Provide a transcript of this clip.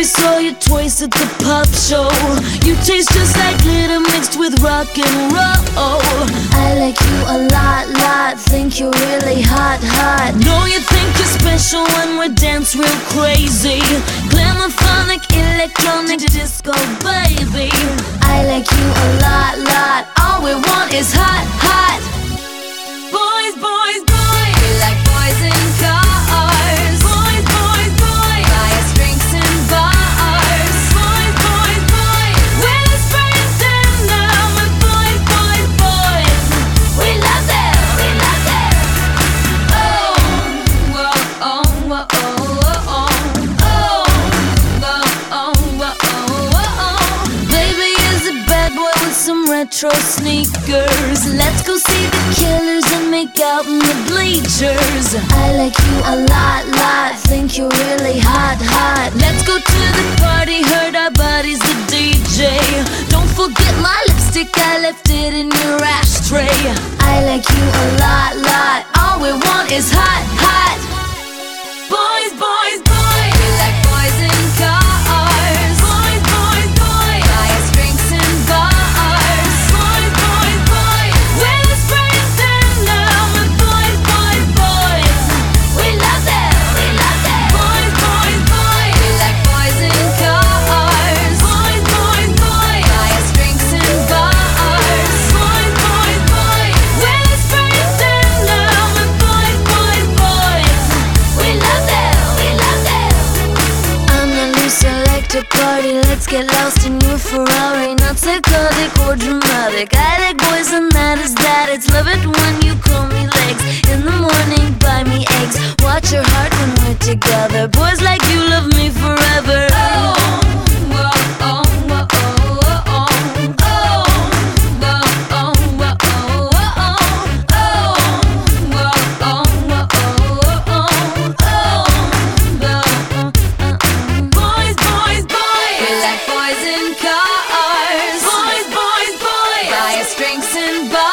Baby, saw you twice at the pop show. You taste just like glitter mixed with rock and roll. I like you a lot, think you're really hot. Know you think you're special when we dance real crazy. Glamophonic, electronic disco, baby. I like you a lot, all we want is hot. Boys, boys, boys. We like boys in cars. Boys, boys, boys. Buy us drinks in bars. Boys, boys, boys. We're the friends and now we're boys, boys, boys. We love them. Oh, whoa, oh, whoa, oh, oh, oh, oh, whoa, oh, oh. Baby is a bad boy with some retro sneakers. Let's go see the Killers and make out in the bleachers. I like you a lot, think you're really hot. Let's go to the party, hurt our bodies, the DJ. Don't forget my lipstick, I left it in your ashtray. I like you a lot, all we want is hot. Boys, boys, boys. We like boys in cars. Boys, boys, boys. Buy us drinks in bars. Boys, boys, boys. We're the friends and now we're boys, boys, boys. We love them. Boys, boys, boys. We like boys in cars. Boys, boys, boys. Buy us drinks in bars. Boys, boys, boys. We're the friends and now we're boys, boys, boys. We love them. I'm the loose selector party. Let's get lost in your Ferrari. Not psychotic or dramatic. I like boys and that is that. It's love it when you call me legs. In the morning, buy me eggs. Watch your heart when we're together. Boys like you love me forever. Oh, whoa, oh, whoa, oh, oh, oh, oh, whoa, oh, whoa, oh, oh, oh, whoa, oh, whoa, oh, oh, Boys, boys, boys. We like boys in cars. Boys, boys, boys. Buy us drinks in bars.